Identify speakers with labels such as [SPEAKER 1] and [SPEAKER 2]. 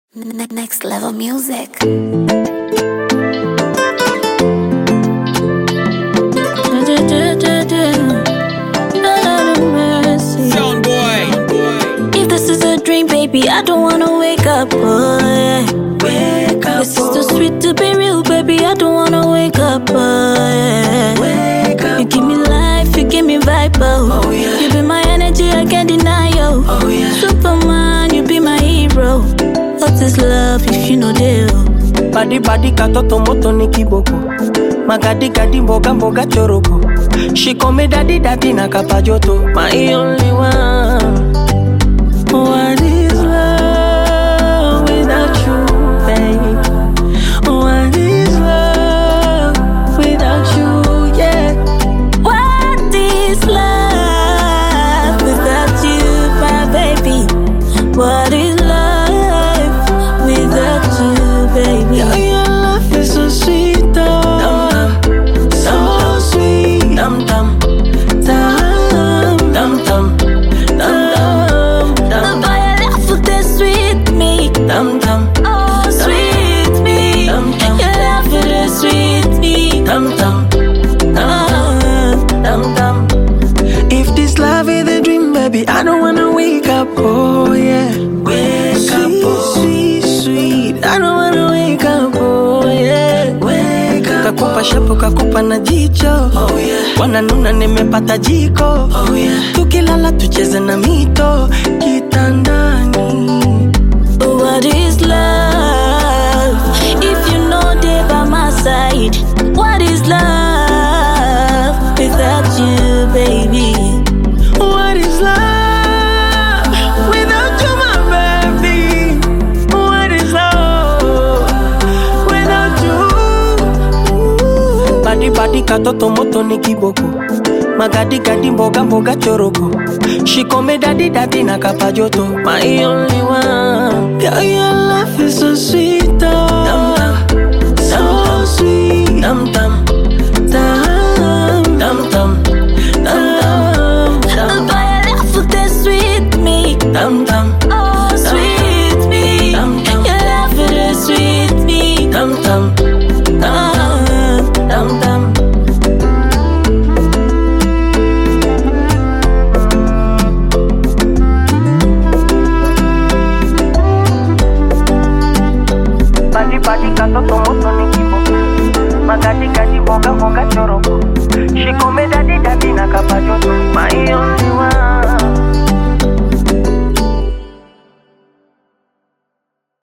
[SPEAKER 1] Next level music.
[SPEAKER 2] Sound boy.
[SPEAKER 3] If this is a dream, baby, I don't wanna wake up, oh yeah.
[SPEAKER 4] Wake up,
[SPEAKER 3] This is too sweet to be real, baby, I don't wanna wake up, oh yeah.
[SPEAKER 4] wake up.
[SPEAKER 3] You give me life, you give me vibe, oh,
[SPEAKER 4] Oh, yeah.
[SPEAKER 3] You be my energy, I can't deny, yo.
[SPEAKER 4] Oh, yeah.
[SPEAKER 3] Superman, you be my hero. What is love if you know deal?
[SPEAKER 4] Badi katoto moto ni kiboko. Magadi mboga mboga choroko. She call me daddy na kapajoto. My only one. What is love without you, babe? What is love without you, yeah?
[SPEAKER 3] What is love without you, my baby? What is love without you, baby?
[SPEAKER 4] Yeah, your love is so sweet, oh. So sweet. Dum dum. Dum dum.
[SPEAKER 3] The boy I love for the sweet me.
[SPEAKER 4] Dum dum.
[SPEAKER 3] Oh, sweet me.
[SPEAKER 4] Dum dum.
[SPEAKER 3] Your love for the sweet me.
[SPEAKER 4] Dum dum. Dum dum. If this love is a dream, baby, I don't wanna wake up, oh yeah. Wake up, oh. Sweet. I don't wanna wake up, oh yeah. Wake up. Kakupa shapo, kakupa na jicho, oh yeah. Wananuna nimepata jiko, oh yeah. Tukilala tucheze na mito kitandani.
[SPEAKER 3] What is love? If you know they by my side, what is love without you, baby?
[SPEAKER 4] What is love without you, my baby? What is love without you? Badi katoto moto ni kiboko. Magadi mboga mboga choroko. She call me daddy na kapajoto. My only one. Yeah, your love is so sweet, oh. Dum dum. So sweet. Dum dum. Dum dum dum.
[SPEAKER 3] The boy I love for the sweet me.
[SPEAKER 4] Dum dum.
[SPEAKER 3] Oh, sweet me.
[SPEAKER 4] Dum dum.
[SPEAKER 3] Your love for the sweet me.
[SPEAKER 4] Dum dum. Dum dum. Badi katoto moto ni kiboko. Magadi mboga mboga choroko. She call me daddy na kapajoto. My only one.